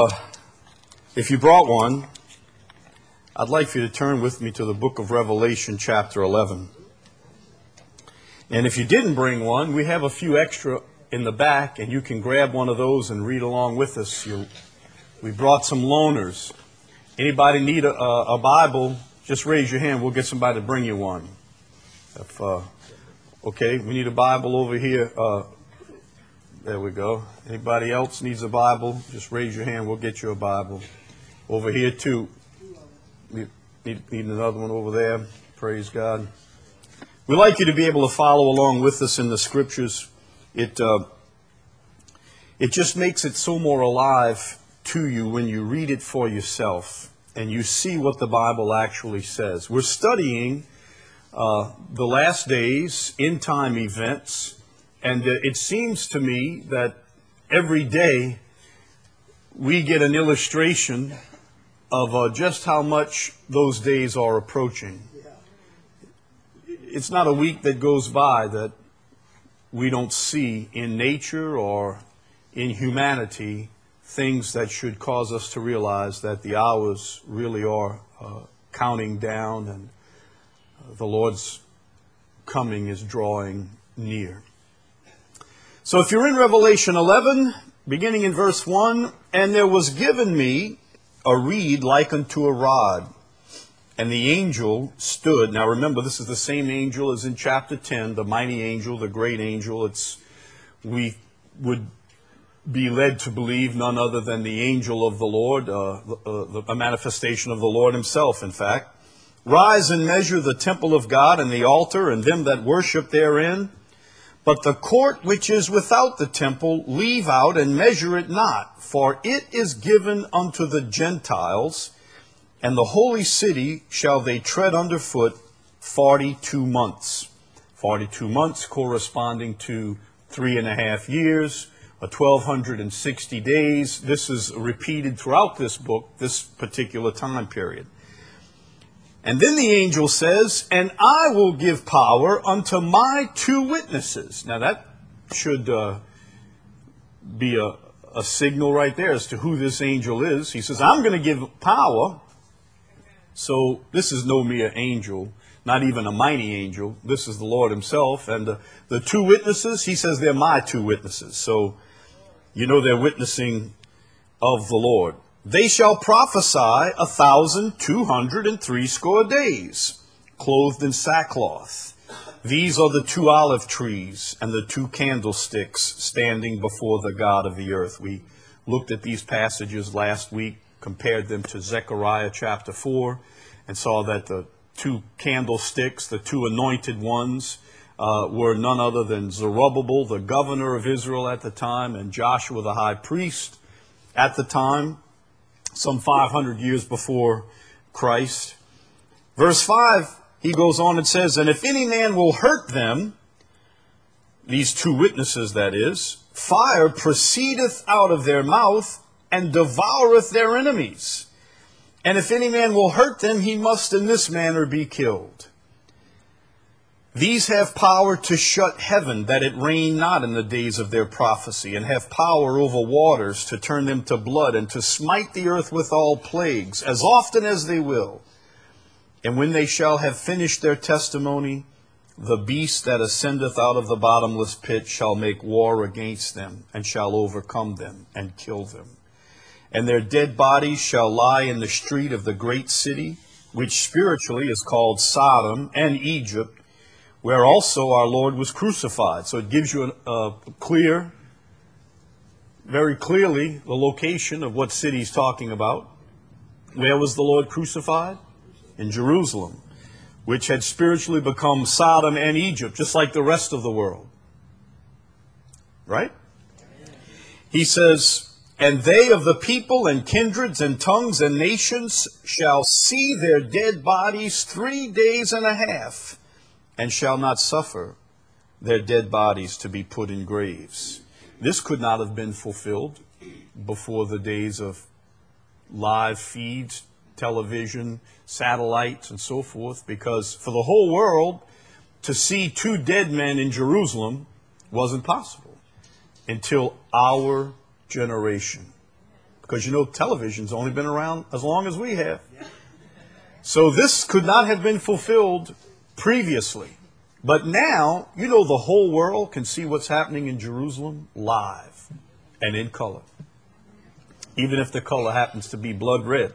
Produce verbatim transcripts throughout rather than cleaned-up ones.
If you brought one, I'd like for you to turn with me to the book of Revelation, chapter eleven. And if you didn't bring one, we have a few extra in the back, and you can grab one of those and read along with us. You, we brought some loaners. Anybody need a, a, a Bible, just raise your hand. We'll get somebody to bring you one. If, uh, okay, we need a Bible over here. Uh, there we go. Anybody else needs a Bible, just raise your hand. We'll get you a Bible. Over here, too. We need, need another one over there. Praise God. We'd like you to be able to follow along with us in the Scriptures. It, uh, it just makes it so more alive to you when you read it for yourself and you see what the Bible actually says. We're studying uh, the last days, end time events, and uh, it seems to me that every day we get an illustration of uh, just how much those days are approaching. It's not a week that goes by that we don't see in nature or in humanity things that should cause us to realize that the hours really are uh, counting down and uh, the Lord's coming is drawing near. So if you're in Revelation eleven, beginning in verse one, and there was given me a reed like unto a rod, and the angel stood. Now remember, this is the same angel as in chapter ten, the mighty angel, the great angel. It's, we would be led to believe none other than the angel of the Lord, uh, uh, a manifestation of the Lord himself, in fact. Rise and measure the temple of God and the altar and them that worship therein. But the court which is without the temple, leave out and measure it not, for it is given unto the Gentiles, and the holy city shall they tread under foot forty-two months. Forty-two months corresponding to three and a half years, a twelve sixty days. This is repeated throughout this book, this particular time period. And then the angel says, and I will give power unto my two witnesses. Now that should uh, be a, a signal right there as to who this angel is. He says, I'm going to give power. So this is no mere angel, not even a mighty angel. This is the Lord himself. And the, the two witnesses, he says they're my two witnesses. So you know they're witnessing of the Lord. They shall prophesy a thousand two hundred and threescore days, clothed in sackcloth. These are the two olive trees and the two candlesticks standing before the God of the earth. We looked at these passages last week, compared them to Zechariah chapter four, and saw that the two candlesticks, the two anointed ones, uh, were none other than Zerubbabel, the governor of Israel at the time, and Joshua the high priest at the time, some five hundred years before Christ. Verse five, he goes on and says, and if any man will hurt them, these two witnesses that is, fire proceedeth out of their mouth, and devoureth their enemies. And if any man will hurt them, he must in this manner be killed. These have power to shut heaven, that it rain not in the days of their prophecy, and have power over waters to turn them to blood, and to smite the earth with all plagues, as often as they will. And when they shall have finished their testimony, the beast that ascendeth out of the bottomless pit shall make war against them, and shall overcome them, and kill them. And their dead bodies shall lie in the street of the great city, which spiritually is called Sodom and Egypt, where also our Lord was crucified. So it gives you a, a clear, very clearly, the location of what city he's talking about. Where was the Lord crucified? In Jerusalem, which had spiritually become Sodom and Egypt, just like the rest of the world. Right? He says, and they of the people and kindreds and tongues and nations shall see their dead bodies three days and a half, and shall not suffer their dead bodies to be put in graves. This could not have been fulfilled before the days of live feeds, television, satellites, and so forth, because for the whole world to see two dead men in Jerusalem wasn't possible until our generation. because you know television's only been around as long as we have. So this could not have been fulfilled previously. But now, you know, the whole world can see what's happening in Jerusalem live and in color, even if the color happens to be blood red.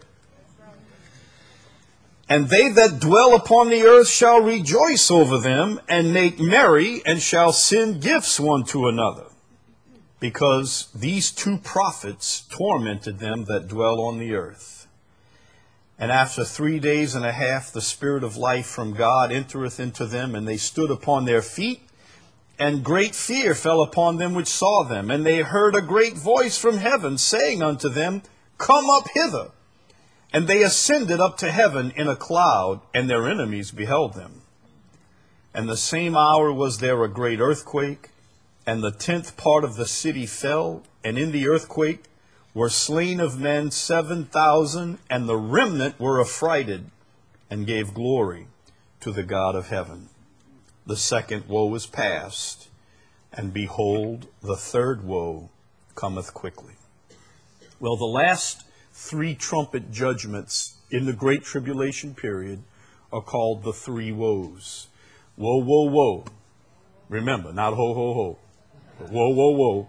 And they that dwell upon the earth shall rejoice over them, and make merry, and shall send gifts one to another, because these two prophets tormented them that dwell on the earth. And after three days and a half the Spirit of life from God entereth into them, and they stood upon their feet, and great fear fell upon them which saw them. And they heard a great voice from heaven, saying unto them, Come up hither. And they ascended up to heaven in a cloud, and their enemies beheld them. And the same hour was there a great earthquake, and the tenth part of the city fell, and in the earthquake were slain of men seven thousand, and the remnant were affrighted, and gave glory to the God of heaven. The second woe is past, and behold, the third woe cometh quickly. Well, the last three trumpet judgments in the Great Tribulation period are called the three woes. Woe, woe, woe. Remember, not ho, ho, ho. But woe, woe, woe.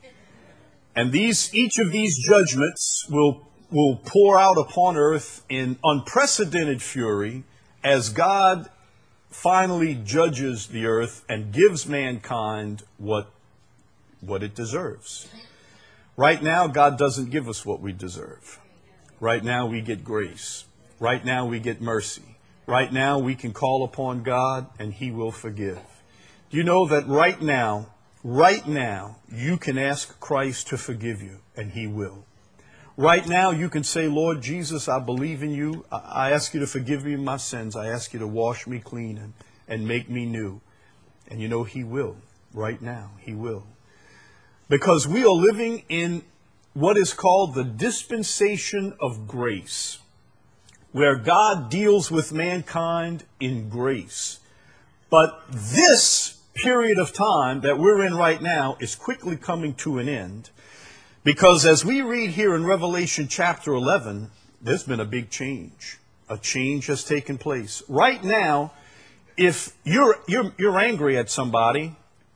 And these, each of these judgments will, will pour out upon earth in unprecedented fury as God finally judges the earth and gives mankind what, what it deserves. Right now, God doesn't give us what we deserve. Right now, we get grace. Right now, we get mercy. Right now, we can call upon God and He will forgive. Do you know that right now, right now, you can ask Christ to forgive you and He will. Right now, you can say, Lord Jesus, I believe in you. I ask you to forgive me my sins. I ask you to wash me clean and, and make me new. And you know He will. Right now, He will. Because we are living in what is called the dispensation of grace, where God deals with mankind in grace. But this period of time that we're in right now is quickly coming to an end, because as we read here in Revelation chapter eleven, there's been a big change. A change has taken place. Right now, if you're, you're, you're angry at somebody,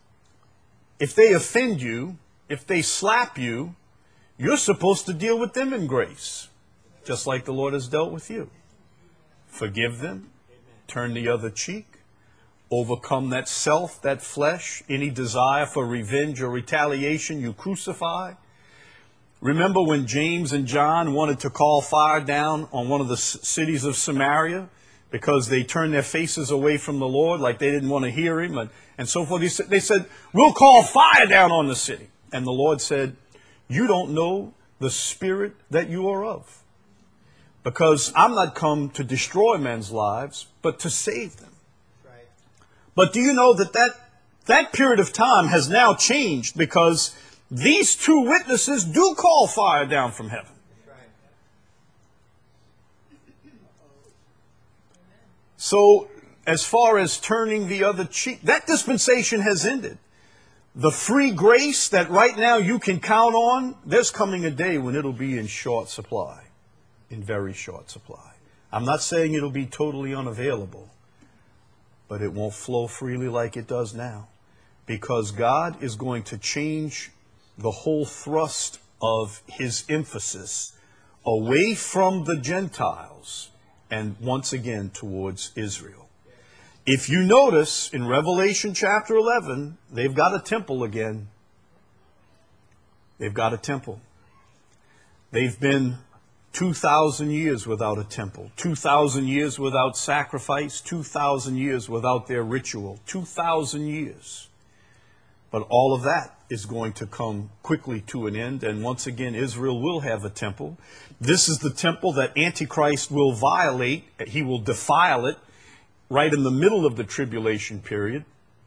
if they offend you, if they slap you, you're supposed to deal with them in grace, just like the Lord has dealt with you. Forgive them, turn the other cheek, overcome that self, that flesh, any desire for revenge or retaliation, you crucify. Remember when James and John wanted to call fire down on one of the cities of Samaria because they turned their faces away from the Lord, like they didn't want to hear Him and, and so forth. They said, they said, we'll call fire down on the city. And the Lord said, you don't know the spirit that you are of. Because I'm not come to destroy men's lives, but to save them. Right. But do you know that, that that period of time has now changed, because these two witnesses do call fire down from heaven. Right. So as far as turning the other cheek, that dispensation has ended. The free grace that right now you can count on, there's coming a day when it'll be in short supply, in very short supply. I'm not saying it'll be totally unavailable, but it won't flow freely like it does now, because God is going to change the whole thrust of His emphasis away from the Gentiles and once again towards Israel. If you notice in Revelation chapter eleven, they've got a temple again. They've got a temple. They've been two thousand years without a temple, two thousand years without sacrifice, two thousand years without their ritual, two thousand years. But all of that is going to come quickly to an end, and once again Israel will have a temple. This is the temple that Antichrist will violate. He will defile it right in the middle of the tribulation period,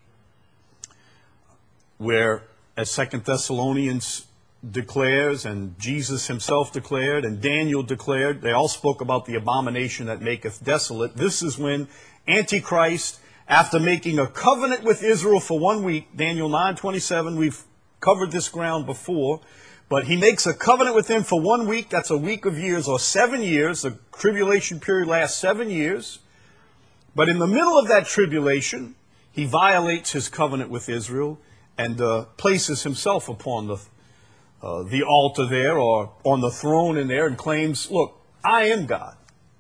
where, as Second Thessalonians declares, and Jesus Himself declared, and Daniel declared, they all spoke about the abomination that maketh desolate. This is when Antichrist, after making a covenant with Israel for one week, Daniel nine twenty-seven, we've covered this ground before, But he makes a covenant with them for one week. That's a week of years, or seven years. The tribulation period lasts seven years. But in the middle of that tribulation, he violates his covenant with Israel and uh, places himself upon the, uh, the altar there, or on the throne in there, and claims, look, I am God.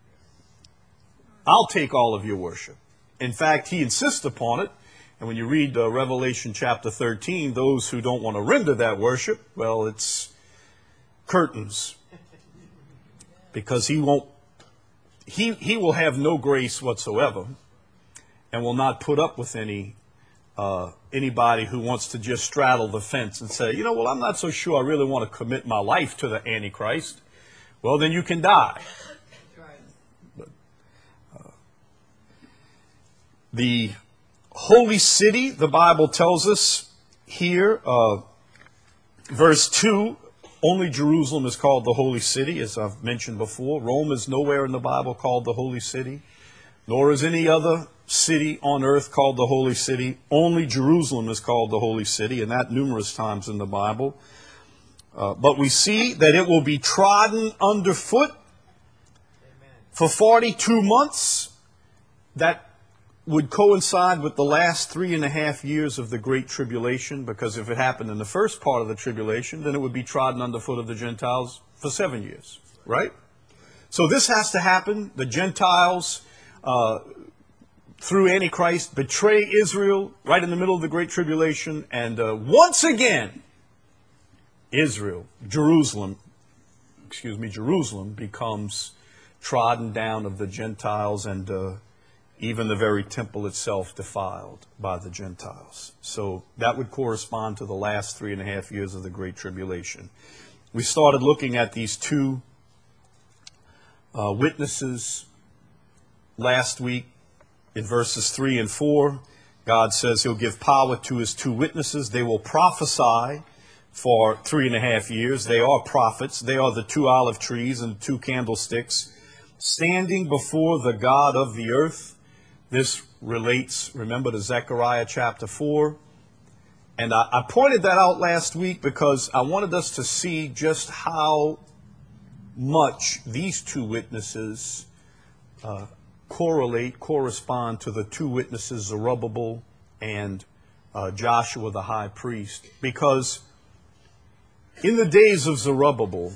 I'll take all of your worship. In fact, he insists upon it. And when you read uh, Revelation chapter thirteen, those who don't want to render that worship, well, it's curtains. Because he won't, he, he will have no grace whatsoever, and will not put up with any uh, anybody who wants to just straddle the fence and say, you know, well, I'm not so sure I really want to commit my life to the Antichrist. Well, then you can die. But, uh, the holy city, the Bible tells us here, uh, verse two, only Jerusalem is called the holy city, as I've mentioned before. Rome is nowhere in the Bible called the holy city, nor is any other city on earth called the holy city. Only Jerusalem is called the holy city, and that numerous times in the Bible. Uh, but we see that it will be trodden underfoot for forty-two months. That would coincide with the last three and a half years of the Great Tribulation, because if it happened in the first part of the tribulation, then it would be trodden underfoot of the Gentiles for seven years, right? So this has to happen. The Gentiles, uh, through Antichrist, betray Israel right in the middle of the Great Tribulation, and uh, once again, Israel, Jerusalem, excuse me, Jerusalem becomes trodden down of the Gentiles, and uh, even the very temple itself defiled by the Gentiles. So that would correspond to the last three and a half years of the Great Tribulation. We started looking at these two uh, witnesses last week in verses three and four. God says he'll give power to his two witnesses. They will prophesy for three and a half years. They are prophets. They are the two olive trees and two candlesticks standing before the God of the earth. This relates, remember, to Zechariah chapter four. And I, I pointed that out last week because I wanted us to see just how much these two witnesses uh, correlate, correspond to the two witnesses, Zerubbabel and uh, Joshua the high priest. Because in the days of Zerubbabel,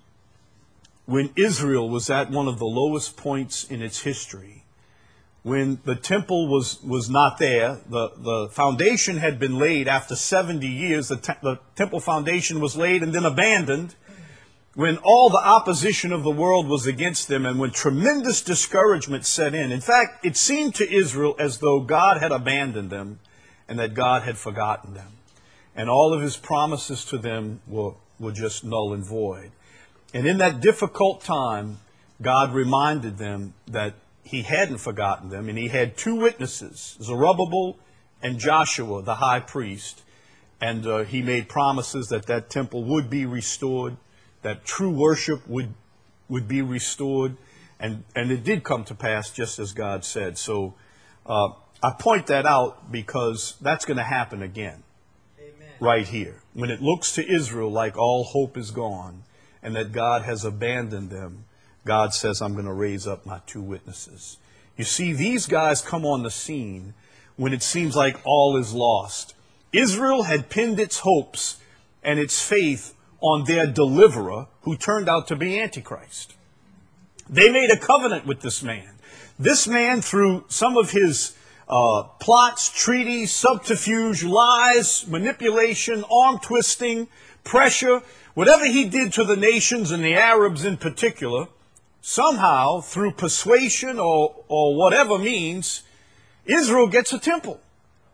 when Israel was at one of the lowest points in its history, when the temple was, was not there, the, the foundation had been laid after seventy years, the, te- the temple foundation was laid and then abandoned, when all the opposition of the world was against them, and when tremendous discouragement set in. In fact, it seemed to Israel as though God had abandoned them and that God had forgotten them. And all of his promises to them were, were just null and void. And in that difficult time, God reminded them that he hadn't forgotten them, and he had two witnesses, Zerubbabel and Joshua, the high priest. And uh, he made promises that that temple would be restored, that true worship would would be restored, and, and it did come to pass just as God said. So uh, I point that out because that's going to happen again. Amen. Right here. When it looks to Israel like all hope is gone and that God has abandoned them, God says, I'm going to raise up my two witnesses. You see, these guys come on the scene when it seems like all is lost. Israel had pinned its hopes and its faith on their deliverer, who turned out to be Antichrist. They made a covenant with this man. This man, through some of his uh, plots, treaties, subterfuge, lies, manipulation, arm twisting, pressure, whatever he did to the nations and the Arabs in particular, somehow, through persuasion or, or whatever means, Israel gets a temple.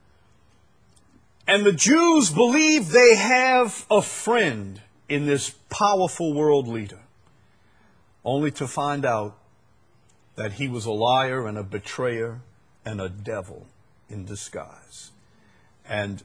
And the Jews believe they have a friend in this powerful world leader, only to find out that he was a liar and a betrayer and a devil in disguise. And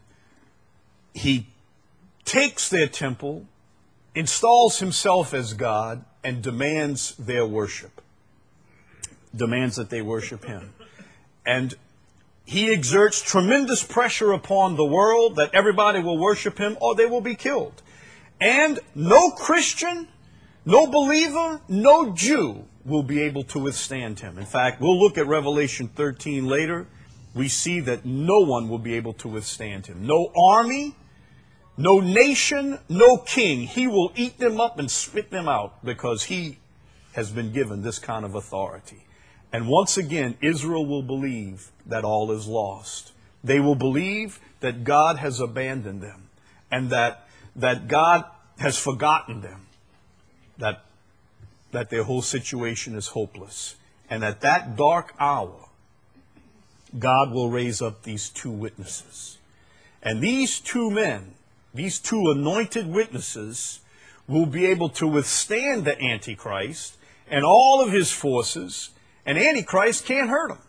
he takes their temple, installs himself as God, and demands their worship. Demands that they worship him. And he exerts tremendous pressure upon the world that everybody will worship him or they will be killed. And no Christian, no believer, no Jew will be able to withstand him. In fact, we'll look at Revelation thirteen later. We see that no one will be able to withstand him. No army, no nation, no king. He will eat them up and spit them out because he has been given this kind of authority. And once again, Israel will believe that all is lost. They will believe that God has abandoned them and that, that God has forgotten them, that, that their whole situation is hopeless. And at that dark hour, God will raise up these two witnesses. And these two men, these two anointed witnesses, will be able to withstand the Antichrist and all of his forces, and Antichrist can't hurt him.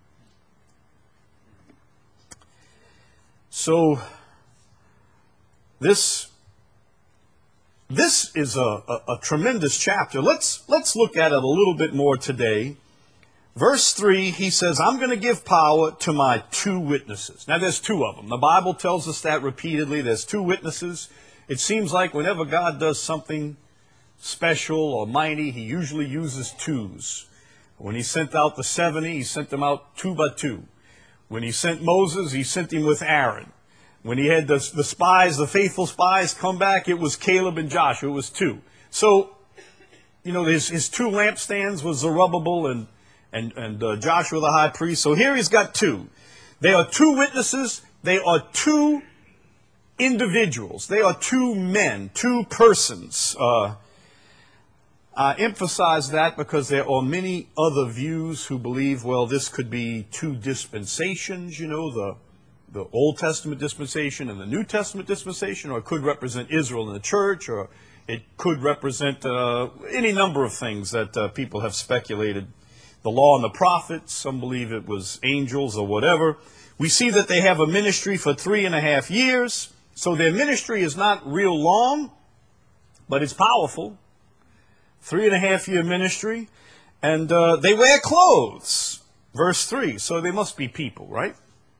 So, this, this is a, a, a tremendous chapter. Let's, let's look at it a little bit more today. Verse three, he says, I'm going to give power to my two witnesses. Now, there's two of them. The Bible tells us that repeatedly. There's two witnesses. It seems like whenever God does something special or mighty, he usually uses twos. When he sent out the seventy, he sent them out two by two. When he sent Moses, he sent him with Aaron. When he had the, the spies, the faithful spies come back, it was Caleb and Joshua. It was two. So, you know, his, his two lampstands was Zerubbabel and, and, and uh, Joshua the high priest. So here he's got two. They are two witnesses. They are two individuals. They are two men, two persons. Uh, I emphasize that because there are many other views who believe, well, this could be two dispensations, you know, the, the Old Testament dispensation and the New Testament dispensation, or it could represent Israel and the church, or it could represent uh, any number of things that uh, people have speculated. The law and the prophets, some believe it was angels or whatever. We see that they have a ministry for three and a half years. So their ministry is not real long, but it's powerful. Three and a half year ministry. And uh, they wear clothes. Verse three. So they must be people, right?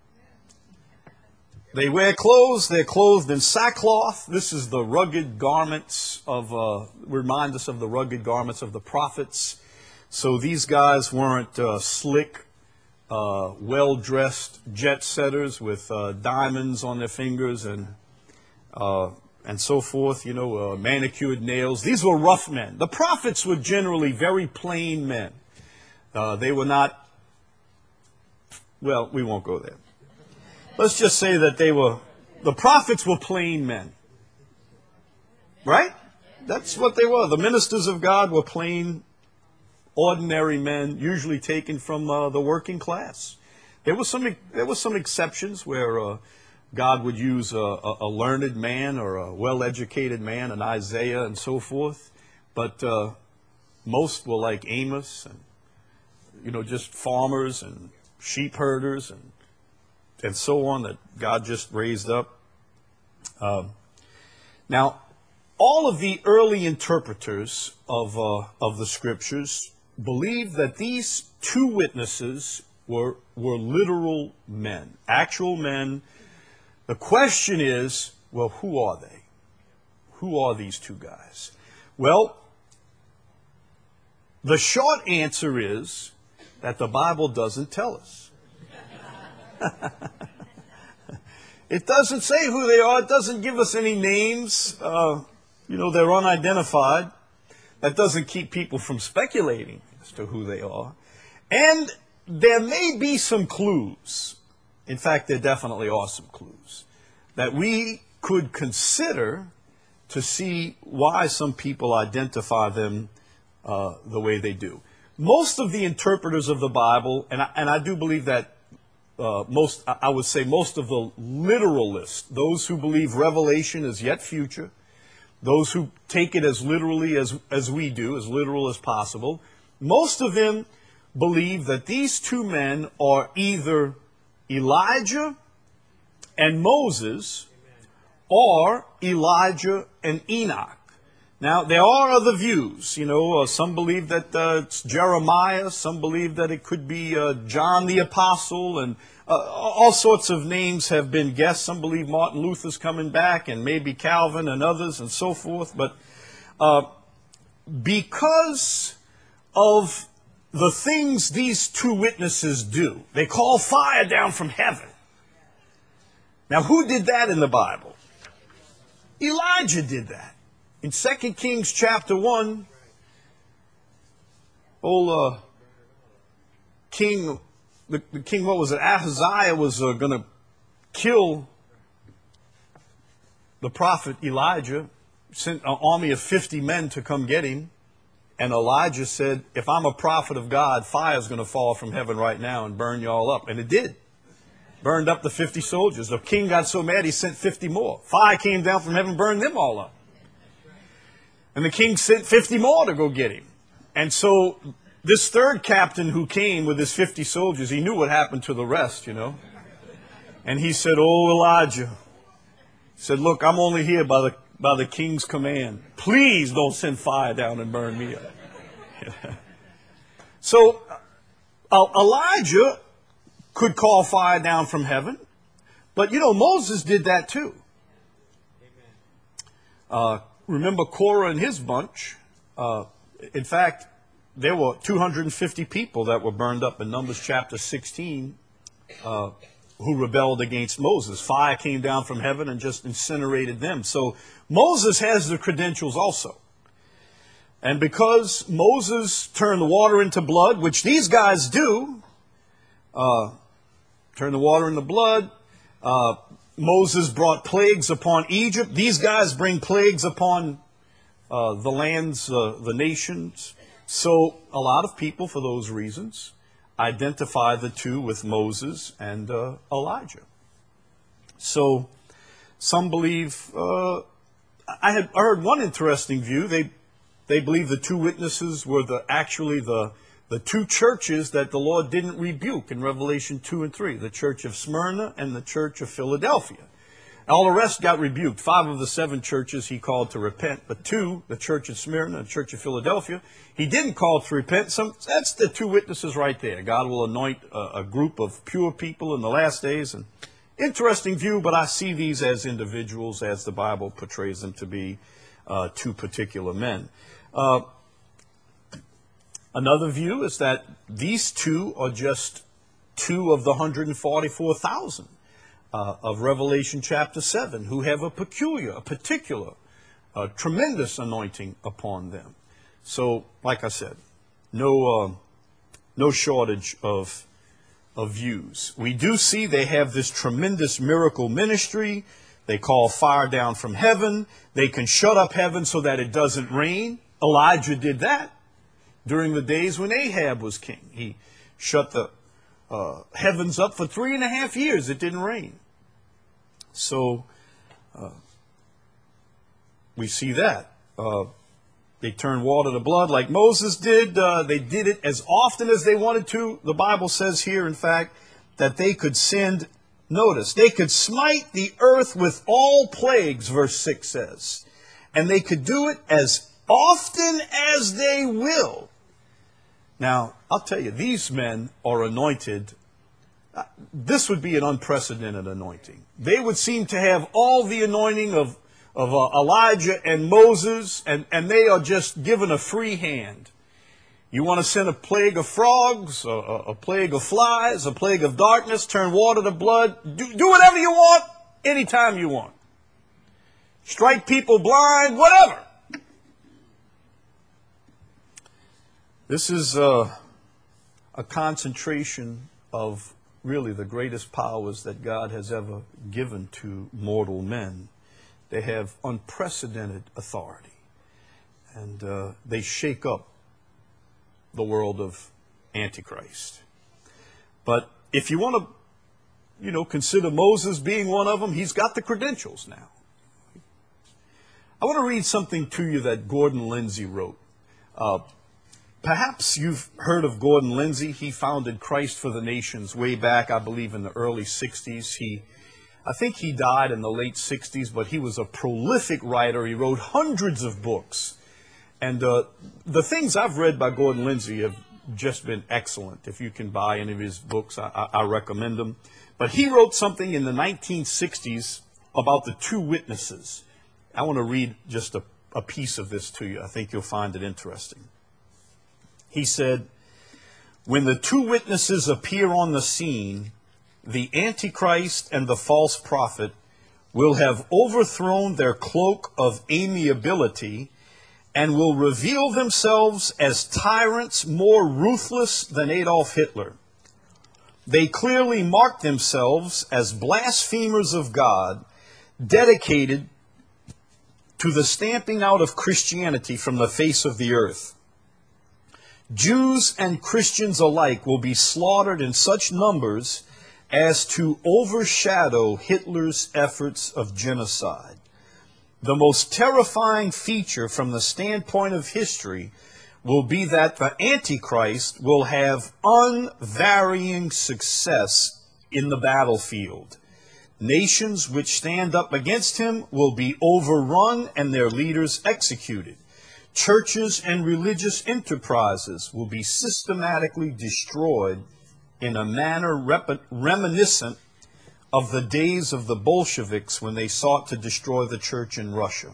They wear clothes. They're clothed in sackcloth. This is the rugged garments of, uh, remind us of the rugged garments of the prophets. So these guys weren't uh, slick, uh, well-dressed jet setters with uh, diamonds on their fingers and uh, and so forth, you know, uh, manicured nails. These were rough men. The prophets were generally very plain men. Uh, they were not, well, we won't go there. Let's just say that they were, the prophets were plain men. Right? That's what they were. The ministers of God were plain, ordinary men, usually taken from uh, the working class. There was some, there were some exceptions where uh, God would use a, a, a learned man or a well-educated man, an Isaiah and so forth. But uh, most were like Amos and, you know, just farmers and sheep herders and, and so on that God just raised up. Um, now, all of the early interpreters of, uh, of the scriptures believed that these two witnesses were, were literal men, actual men. The question is, well, who are they? Who are these two guys? Well, the short answer is that the Bible doesn't tell us. It doesn't say who they are. It doesn't give us any names. Uh, you know, they're unidentified. That doesn't keep people from speculating as to who they are. And there may be some clues. In fact, there definitely are some clues that we could consider to see why some people identify them uh, the way they do. Most of the interpreters of the Bible, and I, and I do believe that uh, most, I would say most of the literalists, those who believe Revelation is yet future, those who take it as literally as, as we do, as literal as possible, most of them believe that these two men are either Elijah and Moses or Elijah and Enoch. Now, there are other views. You know, uh, some believe that uh, it's Jeremiah. Some believe that it could be uh, John the Apostle. And uh, all sorts of names have been guessed. Some believe Martin Luther's coming back and maybe Calvin and others and so forth. But uh, because of the things these two witnesses do, they call fire down from heaven. Now, who did that in the Bible? Elijah did that. In Second Kings chapter one, old uh, king, the, the king, what was it, Ahaziah was uh, going to kill the prophet Elijah, sent an army of fifty men to come get him. And Elijah said, if I'm a prophet of God, fire's going to fall from heaven right now and burn you all up. And it did. Burned up the fifty soldiers. The king got so mad he sent fifty more. Fire came down from heaven and burned them all up. And the king sent fifty more to go get him. And so this third captain who came with his fifty soldiers, he knew what happened to the rest, you know. And he said, oh, Elijah. He said, look, I'm only here by the, by the king's command. Please don't send fire down and burn me up. So uh, Elijah could call fire down from heaven. But, you know, Moses did that too. Uh, remember Korah and his bunch. Uh, in fact, there were two hundred fifty people that were burned up in Numbers chapter sixteen uh, who rebelled against Moses. Fire came down from heaven and just incinerated them. So Moses has the credentials also. And because Moses turned the water into blood, which these guys do, uh, turn the water into blood, uh, Moses brought plagues upon Egypt. These guys bring plagues upon uh, the lands, uh, the nations. So a lot of people, for those reasons, identify the two with Moses and uh, Elijah. So some believe, uh, I had I heard one interesting view. They they believe the two witnesses were the actually the the two churches that the Lord didn't rebuke in Revelation two and three, the church of Smyrna and the church of Philadelphia. All the rest got rebuked. Five of the seven churches he called to repent, but two, the church of Smyrna and the church of Philadelphia, he didn't call to repent. Some, that's the two witnesses right there. God will anoint a, a group of pure people in the last days. And interesting view, but I see these as individuals as the Bible portrays them to be uh, two particular men. Uh, Another view is that these two are just two of the one hundred forty-four thousand uh, of Revelation chapter seven who have a peculiar, a particular, a tremendous anointing upon them. So, like I said, no, uh, no shortage of, of views. We do see they have this tremendous miracle ministry. They call fire down from heaven. They can shut up heaven so that it doesn't rain. Elijah did that. During the days when Ahab was king, he shut the uh, heavens up for three and a half years. It didn't rain. So uh, we see that. Uh, they turned water to blood like Moses did. Uh, they did it as often as they wanted to. The Bible says here, in fact, that they could send, notice, they could smite the earth with all plagues, verse six says. And they could do it as often as they will. Now, I'll tell you, these men are anointed. Uh, this would be an unprecedented anointing. They would seem to have all the anointing of, of uh, Elijah and Moses, and, and they are just given a free hand. You want to send a plague of frogs, a, a, a plague of flies, a plague of darkness, turn water to blood, do, do whatever you want, anytime you want. Strike people blind, whatever. This is uh, a concentration of really the greatest powers that God has ever given to mortal men. They have unprecedented authority, and uh, they shake up the world of Antichrist. But if you want to, you know, consider Moses being one of them, he's got the credentials now. I want to read something to you that Gordon Lindsay wrote. Uh, Perhaps you've heard of Gordon Lindsay. He founded Christ for the Nations way back, I believe, in the early sixties. He I think he died in the late sixties, but he was a prolific writer. He wrote hundreds of books. And uh, the things I've read by Gordon Lindsay have just been excellent. If you can buy any of his books, I, I, I recommend them. But he wrote something in the nineteen sixties about the two witnesses. I want to read just a, a piece of this to you. I think you'll find it interesting. He said, "When the two witnesses appear on the scene, the Antichrist and the false prophet will have overthrown their cloak of amiability and will reveal themselves as tyrants more ruthless than Adolf Hitler. They clearly mark themselves as blasphemers of God, dedicated to the stamping out of Christianity from the face of the earth. Jews and Christians alike will be slaughtered in such numbers as to overshadow Hitler's efforts of genocide. The most terrifying feature from the standpoint of history will be that the Antichrist will have unvarying success in the battlefield. Nations which stand up against him will be overrun and their leaders executed. Churches and religious enterprises will be systematically destroyed in a manner rep- reminiscent of the days of the Bolsheviks when they sought to destroy the church in Russia.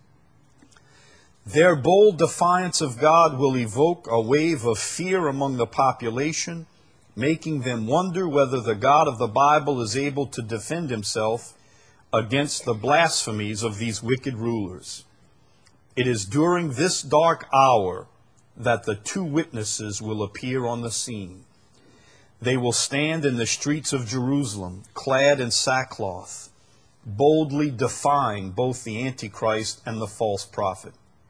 Their bold defiance of God will evoke a wave of fear among the population, making them wonder whether the God of the Bible is able to defend himself against the blasphemies of these wicked rulers. It is during this dark hour that the two witnesses will appear on the scene. They will stand in the streets of Jerusalem, clad in sackcloth, boldly defying both the Antichrist and the false prophet.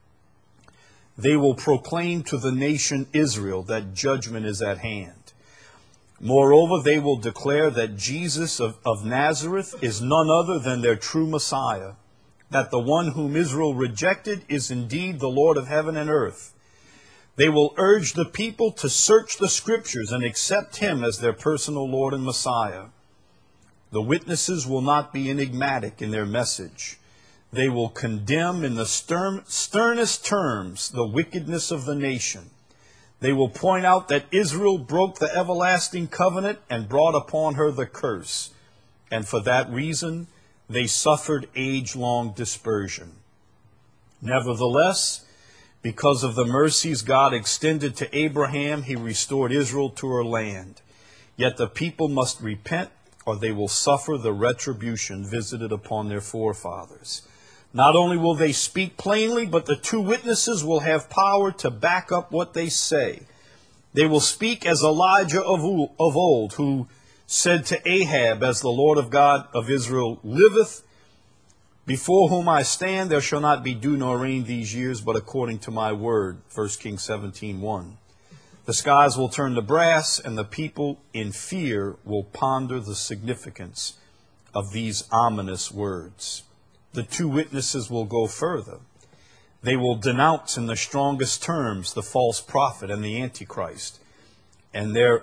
They will proclaim to the nation Israel that judgment is at hand. Moreover, they will declare that Jesus of, of Nazareth is none other than their true Messiah, that the one whom Israel rejected is indeed the Lord of heaven and earth. They will urge the people to search the Scriptures and accept him as their personal Lord and Messiah. The witnesses will not be enigmatic in their message. They will condemn in the stern, sternest terms the wickedness of the nation. They will point out that Israel broke the everlasting covenant and brought upon her the curse, and for that reason they suffered age-long dispersion. Nevertheless, because of the mercies God extended to Abraham, he restored Israel to her land. Yet the people must repent, or they will suffer the retribution visited upon their forefathers. Not only will they speak plainly, but the two witnesses will have power to back up what they say. They will speak as Elijah of old, who said to Ahab, as the Lord of God of Israel liveth, before whom I stand, there shall not be dew nor rain these years, but according to my word. First Kings seventeen one. The skies will turn to brass, and the people in fear will ponder the significance of these ominous words. The two witnesses will go further. They will denounce in the strongest terms the false prophet and the Antichrist and their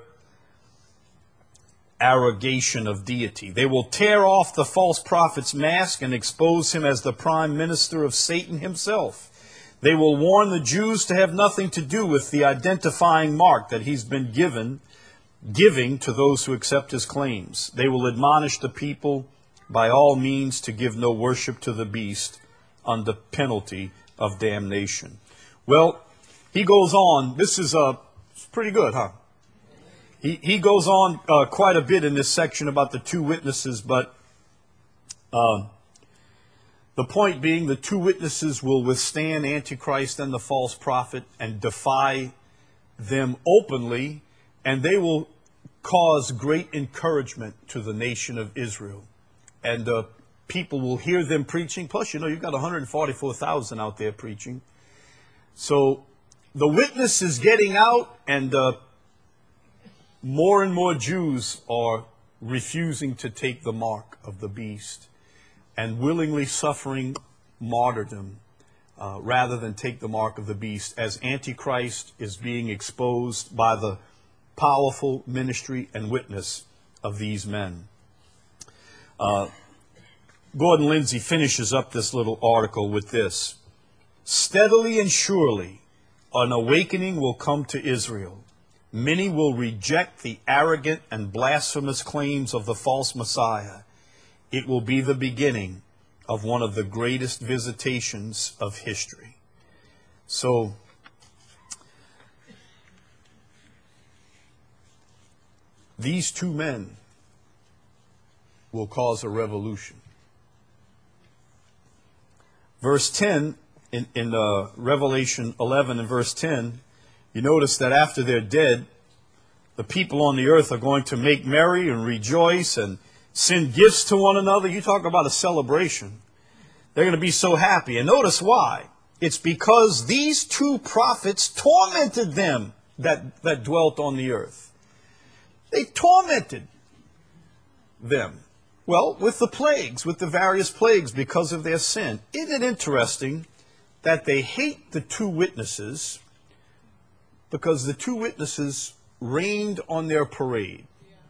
arrogation of deity. They will tear off the false prophet's mask and expose him as the prime minister of Satan himself. They will warn the Jews to have nothing to do with the identifying mark that he's been given, giving to those who accept his claims. They will admonish the people by all means to give no worship to the beast under penalty of damnation. Well, he goes on. This is uh, pretty good, huh? He, he goes on uh, quite a bit in this section about the two witnesses, but uh, the point being the two witnesses will withstand Antichrist and the false prophet and defy them openly, and they will cause great encouragement to the nation of Israel. And uh, people will hear them preaching. Plus, you know, you've got one hundred forty-four thousand out there preaching. So the witness is getting out, and uh, more and more Jews are refusing to take the mark of the beast and willingly suffering martyrdom uh, rather than take the mark of the beast, as Antichrist is being exposed by the powerful ministry and witness of these men. Uh, Gordon Lindsay finishes up this little article with this. Steadily and surely, an awakening will come to Israel. Many will reject the arrogant and blasphemous claims of the false Messiah. It will be the beginning of one of the greatest visitations of history. So, these two men will cause a revolution. Verse ten, in, in uh, Revelation eleven and verse ten, you notice that after they're dead, the people on the earth are going to make merry and rejoice and send gifts to one another. You talk about a celebration. They're going to be so happy. And notice why. It's because these two prophets tormented them that, that dwelt on the earth. They tormented them. Well, with the plagues, with the various plagues because of their sin. Isn't it interesting that they hate the two witnesses because the two witnesses rained on their parade?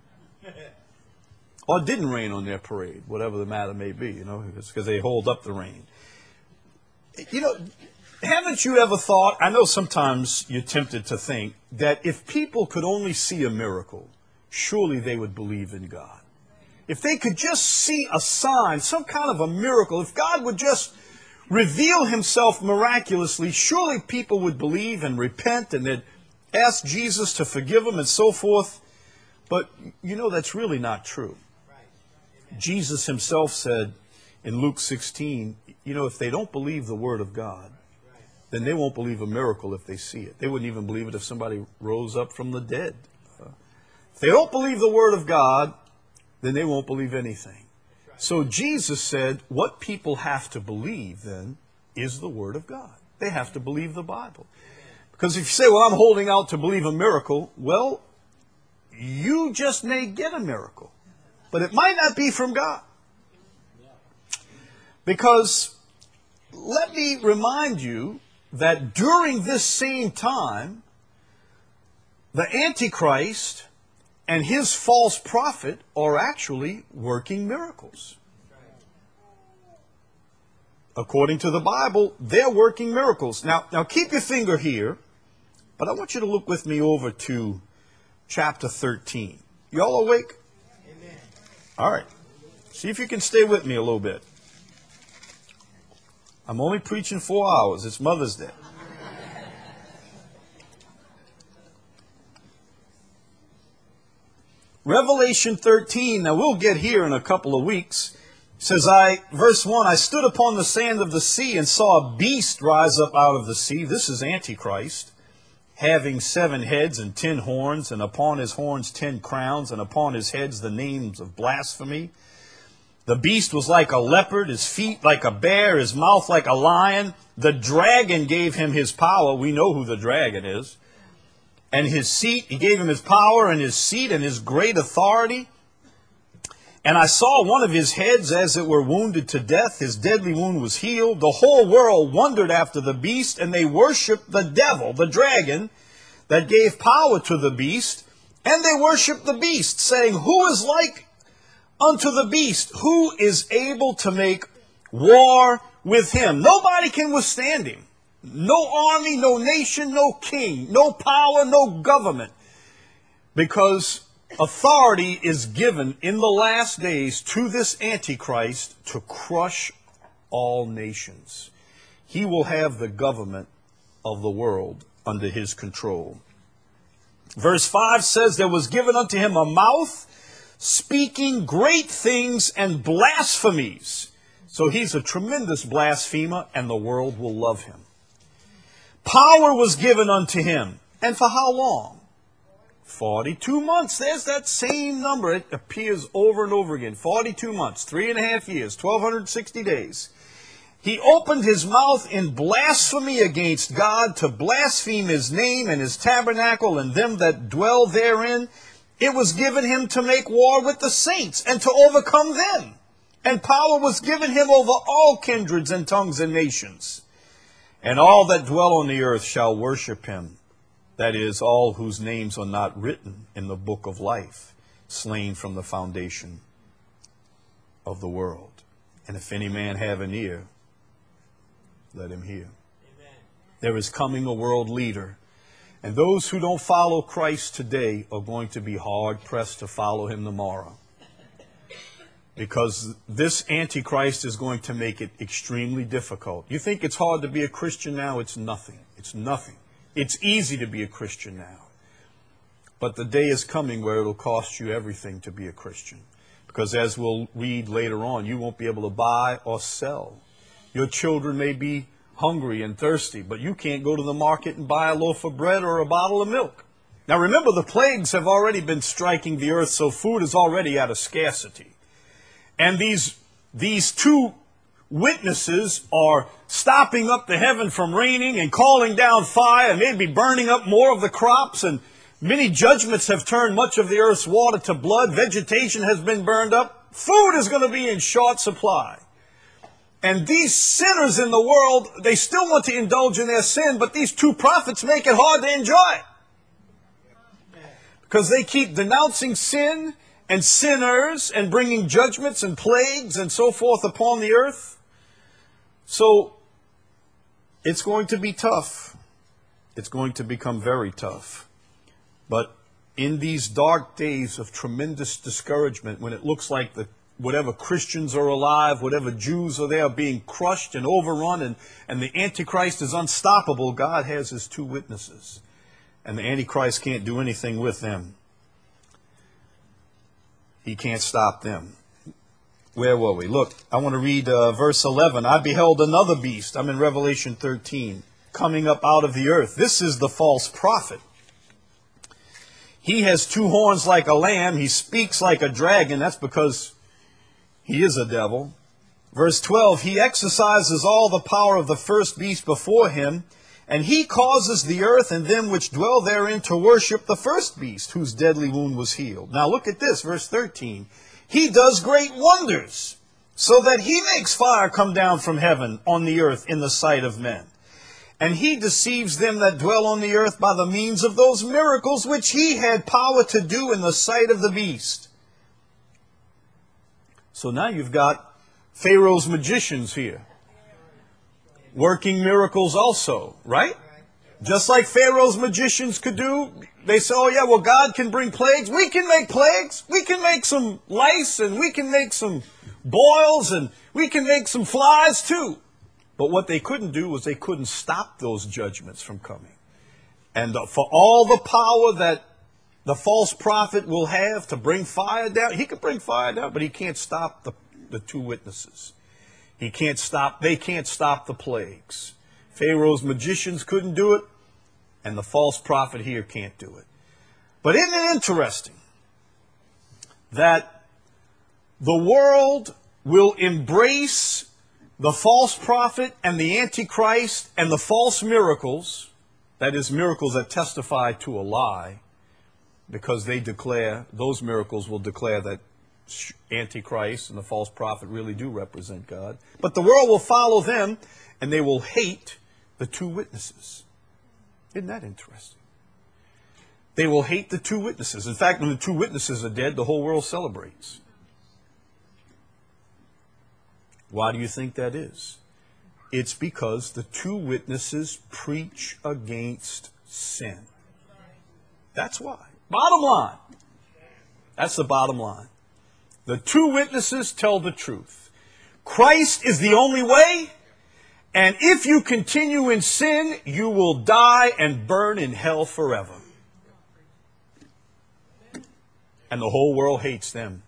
Or didn't rain on their parade, whatever the matter may be, you know, it's because they hold up the rain. You know, haven't you ever thought, I know sometimes you're tempted to think, that if people could only see a miracle, surely they would believe in God. If they could just see a sign, some kind of a miracle, if God would just reveal himself miraculously, surely people would believe and repent and they'd ask Jesus to forgive them and so forth. But you know that's really not true. Jesus himself said in Luke sixteen, you know, if they don't believe the word of God, then they won't believe a miracle if they see it. They wouldn't even believe it if somebody rose up from the dead. Uh, if they don't believe the word of God, then they won't believe anything. So Jesus said what people have to believe then is the word of God. They have to believe the Bible. Because if you say, well, I'm holding out to believe a miracle, well, you just may get a miracle. But it might not be from God. Because let me remind you that during this same time, the Antichrist and his false prophet are actually working miracles. According to the Bible, they're working miracles. Now, now keep your finger here, but I want you to look with me over to chapter thirteen. You all awake? Amen. All right. See if you can stay with me a little bit. I'm only preaching four hours. It's Mother's Day. Revelation thirteen, now we'll get here in a couple of weeks, says, I, verse one, I stood upon the sand of the sea and saw a beast rise up out of the sea. This is Antichrist, having seven heads and ten horns, and upon his horns ten crowns, and upon his heads the names of blasphemy. The beast was like a leopard, his feet like a bear, his mouth like a lion. The dragon gave him his power. We know who the dragon is. And his seat, he gave him his power and his seat and his great authority. And I saw one of his heads as it were wounded to death. His deadly wound was healed. The whole world wondered after the beast, and they worshiped the devil, the dragon, that gave power to the beast. And they worshiped the beast, saying, who is like unto the beast? Who is able to make war with him? Nobody can withstand him. No army, no nation, no king, no power, no government. Because authority is given in the last days to this Antichrist to crush all nations. He will have the government of the world under his control. Verse five says, there was given unto him a mouth speaking great things and blasphemies. So he's a tremendous blasphemer, and the world will love him. Power was given unto him. And for how long? forty-two months. There's that same number. It appears over and over again. forty-two months, three and a half years, twelve sixty days. He opened his mouth in blasphemy against God, to blaspheme his name and his tabernacle and them that dwell therein. It was given him to make war with the saints and to overcome them. And power was given him over all kindreds and tongues and nations. And all that dwell on the earth shall worship him. That is, all whose names are not written in the book of life, slain from the foundation of the world. And if any man have an ear, let him hear. Amen. There is coming a world leader. And those who don't follow Christ today are going to be hard pressed to follow him tomorrow. Because this Antichrist is going to make it extremely difficult. You think it's hard to be a Christian now? It's nothing. It's nothing. It's easy to be a Christian now. But the day is coming where it'll cost you everything to be a Christian. Because as we'll read later on, you won't be able to buy or sell. Your children may be hungry and thirsty, but you can't go to the market and buy a loaf of bread or a bottle of milk. Now remember, the plagues have already been striking the earth, so food is already at a scarcity. And these, these two witnesses are stopping up the heaven from raining and calling down fire, and maybe burning up more of the crops, and many judgments have turned much of the earth's water to blood. Vegetation has been burned up. Food is going to be in short supply. And these sinners in the world, they still want to indulge in their sin, but these two prophets make it hard to enjoy it. Because they keep denouncing sin and sinners and bringing judgments and plagues and so forth upon the earth. So it's going to be tough. It's going to become very tough. But in these dark days of tremendous discouragement, when it looks like the whatever Christians are alive, whatever Jews are there being crushed and overrun, and, and the Antichrist is unstoppable, God has his two witnesses. And the Antichrist can't do anything with them. He can't stop them. Where were we? Look, I want to read uh, verse eleven. I beheld another beast. I'm in Revelation thirteen. Coming up out of the earth. This is the false prophet. He has two horns like a lamb. He speaks like a dragon. That's because he is a devil. Verse twelve. He exercises all the power of the first beast before him, and he causes the earth and them which dwell therein to worship the first beast, whose deadly wound was healed. Now look at this, verse thirteen. He does great wonders, so that he makes fire come down from heaven on the earth in the sight of men. And he deceives them that dwell on the earth by the means of those miracles which he had power to do in the sight of the beast. So now you've got Pharaoh's magicians here, working miracles also, right? Just like Pharaoh's magicians could do. They say, oh yeah, well God can bring plagues. We can make plagues. We can make some lice, and we can make some boils, and we can make some flies too. But what they couldn't do was they couldn't stop those judgments from coming. And for all the power that the false prophet will have to bring fire down, he can bring fire down, but he can't stop the, the two witnesses. He can't stop, they can't stop the plagues. Pharaoh's magicians couldn't do it, and the false prophet here can't do it. But isn't it interesting that the world will embrace the false prophet and the Antichrist and the false miracles, that is, miracles that testify to a lie, because they declare, those miracles will declare that Antichrist and the false prophet really do represent God. But the world will follow them, and they will hate the two witnesses. Isn't that interesting? They will hate the two witnesses. In fact, when the two witnesses are dead, the whole world celebrates. Why do you think that is? It's because the two witnesses preach against sin. That's why. Bottom line. That's the bottom line. The two witnesses tell the truth. Christ is the only way, and if you continue in sin, you will die and burn in hell forever. And the whole world hates them.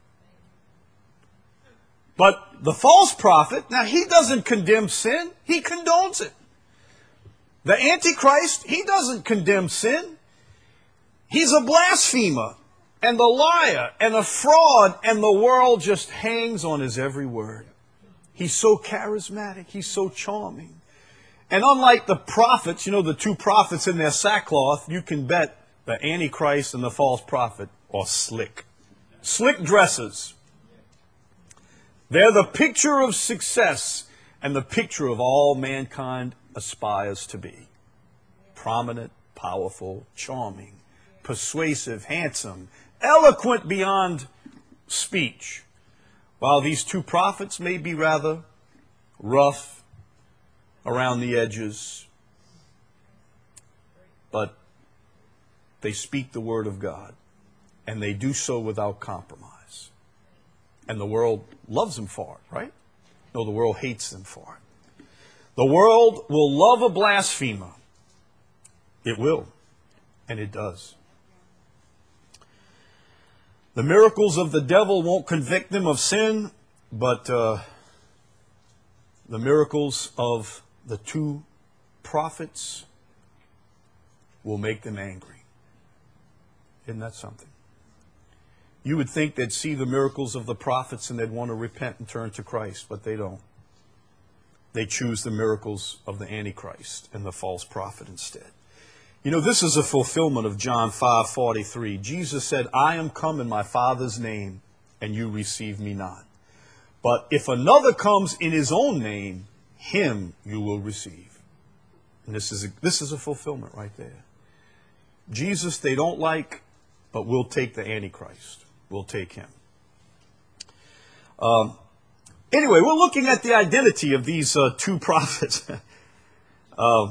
But the false prophet, now he doesn't condemn sin, he condones it. The Antichrist, he doesn't condemn sin. He's a blasphemer and a liar and a fraud, and the world just hangs on his every word. He's so charismatic, he's so charming. And unlike the prophets, you know, the two prophets in their sackcloth, you can bet the Antichrist and the false prophet are slick. Slick dresses. They're the picture of success and the picture of all mankind aspires to be. Prominent, powerful, charming, persuasive, handsome, eloquent beyond speech. While these two prophets may be rather rough around the edges, but they speak the word of God, and they do so without compromise. And the world loves them for it, right? No, the world hates them for it. The world will love a blasphemer. It will, and it does. The miracles of the devil won't convict them of sin, but uh, the miracles of the two prophets will make them angry. Isn't that something? You would think they'd see the miracles of the prophets and they'd want to repent and turn to Christ, but they don't. They choose the miracles of the Antichrist and the false prophet instead. You know, this is a fulfillment of John five forty-three. Jesus said, I am come in my Father's name, and you receive me not. But if another comes in his own name, him you will receive. And this is a, this is a fulfillment right there. Jesus they don't like, but we'll take the Antichrist. We'll take him. Um, anyway, we're looking at the identity of these uh, two prophets. uh,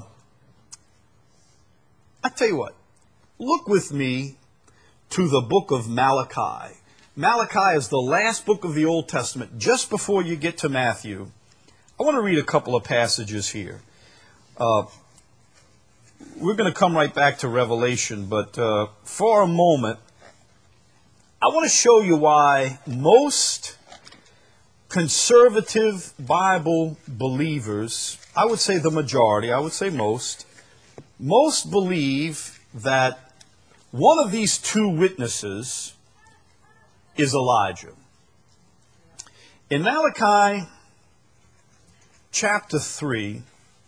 I tell you what, look with me to the book of Malachi. Malachi is the last book of the Old Testament, just before you get to Matthew. I want to read a couple of passages here. Uh, we're going to come right back to Revelation, but uh, for a moment, I want to show you why most conservative Bible believers, I would say the majority, I would say most, most believe that one of these two witnesses is Elijah. In Malachi chapter three,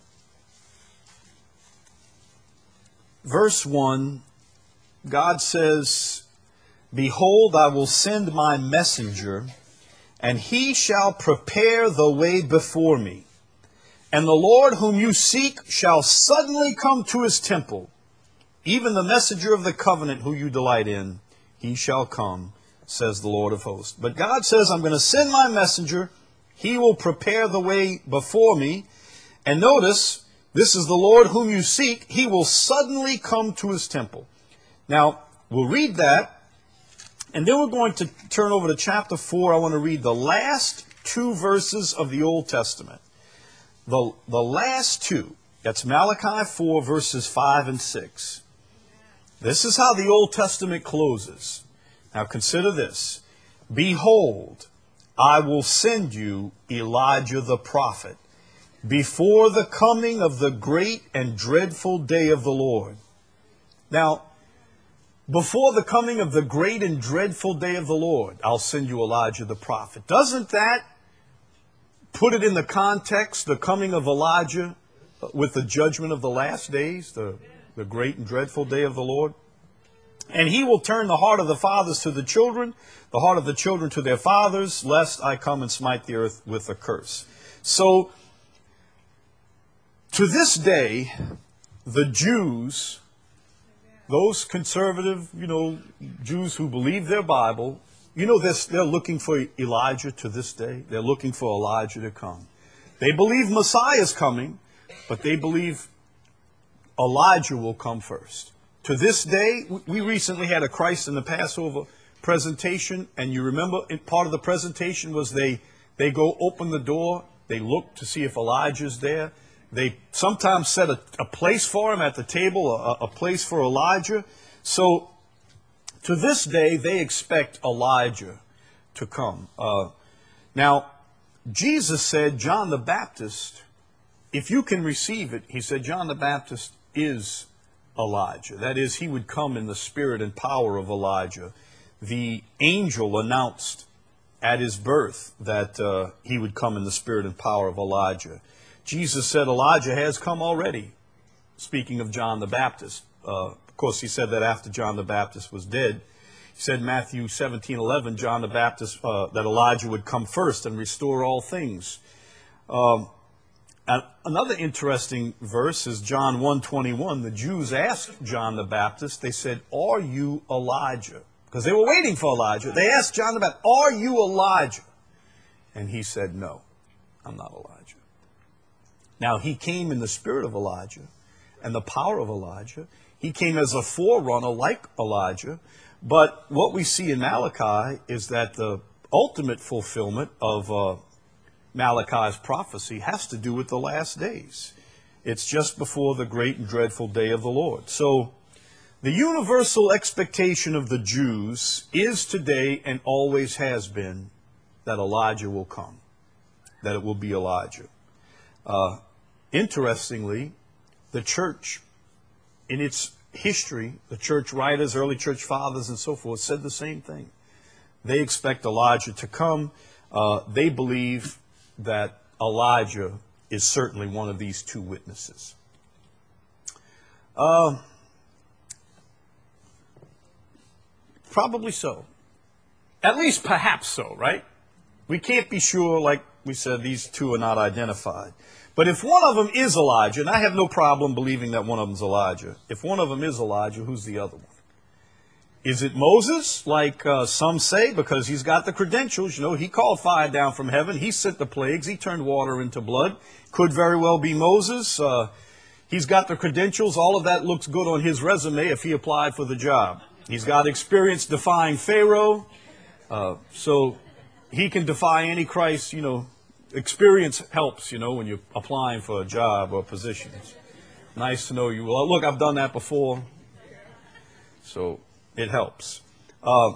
verse one, God says, Behold, I will send my messenger, and he shall prepare the way before me. And the Lord whom you seek shall suddenly come to his temple. Even the messenger of the covenant who you delight in, he shall come, says the Lord of hosts. But God says, I'm going to send my messenger. He will prepare the way before me. And notice, this is the Lord whom you seek. He will suddenly come to his temple. Now, we'll read that. And then we're going to turn over to chapter four. I want to read the last two verses of the Old Testament. The, the last two. That's Malachi four, verses five and six. This is how the Old Testament closes. Now consider this. Behold, I will send you Elijah the prophet before the coming of the great and dreadful day of the Lord. Now, before the coming of the great and dreadful day of the Lord, I'll send you Elijah the prophet. Doesn't that put it in the context, the coming of Elijah with the judgment of the last days, the, the great and dreadful day of the Lord? And he will turn the heart of the fathers to the children, the heart of the children to their fathers, lest I come and smite the earth with a curse. So, to this day, the Jews, those conservative, you know, Jews who believe their Bible, you know, they're, they're looking for Elijah to this day. They're looking for Elijah to come. They believe Messiah is coming, but they believe Elijah will come first. To this day, we recently had a Christ in the Passover presentation, and you remember part of the presentation was they, they go open the door, they look to see if Elijah's there. They sometimes set a, a place for him at the table, a, a place for Elijah. So, to this day, they expect Elijah to come. Uh, now, Jesus said, John the Baptist, if you can receive it, he said, John the Baptist is Elijah. That is, he would come in the spirit and power of Elijah. The angel announced at his birth that uh, he would come in the spirit and power of Elijah. Jesus said Elijah has come already, speaking of John the Baptist. Uh, of course, he said that after John the Baptist was dead. He said in Matthew seventeen eleven, John the Baptist, uh, that Elijah would come first and restore all things. Um, and another interesting verse is John one twenty-one. The Jews asked John the Baptist, they said, are you Elijah? Because they were waiting for Elijah. They asked John the Baptist, are you Elijah? And he said, no, I'm not Elijah. Now, he came in the spirit of Elijah and the power of Elijah. He came as a forerunner like Elijah. But what we see in Malachi is that the ultimate fulfillment of uh, Malachi's prophecy has to do with the last days. It's just before the great and dreadful day of the Lord. So the universal expectation of the Jews is today and always has been that Elijah will come, that it will be Elijah. Uh, interestingly, the church, in its history, the church writers, early church fathers and so forth, said the same thing. They expect Elijah to come. Uh, they believe that Elijah is certainly one of these two witnesses. Uh, probably so. At least perhaps so, right? We can't be sure, like we said, these two are not identified. But if one of them is Elijah, and I have no problem believing that one of them is Elijah, if one of them is Elijah, who's the other one? Is it Moses, like uh, some say, because he's got the credentials? You know, he called fire down from heaven. He sent the plagues. He turned water into blood. Could very well be Moses. Uh, he's got the credentials. All of that looks good on his resume if he applied for the job. He's got experience defying Pharaoh. Uh, so he can defy Antichrist. You know, experience helps, you know, when you're applying for a job or position. It's nice to know you. Well, look, I've done that before. So it helps. Uh,